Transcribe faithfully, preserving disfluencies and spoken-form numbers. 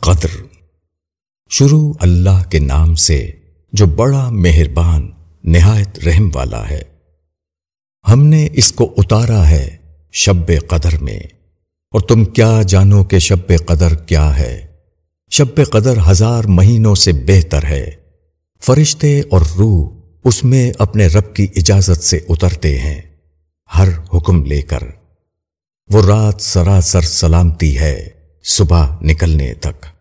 कद्र। शुरू अल्लाह के नाम से जो बड़ा मेहरबान निहायत रहम वाला है। हमने इसको उतारा है शब्बे कदर में, और तुम क्या जानो कि शब्बे कदर क्या है। शब्बे कदर हजार महीनों से बेहतर है। फरिश्ते और रूह उसमें अपने रब की इजाजत से उतरते हैं, हर हुक्म लेकर। वो रात सरासर सलामती है सुबह निकलने तक।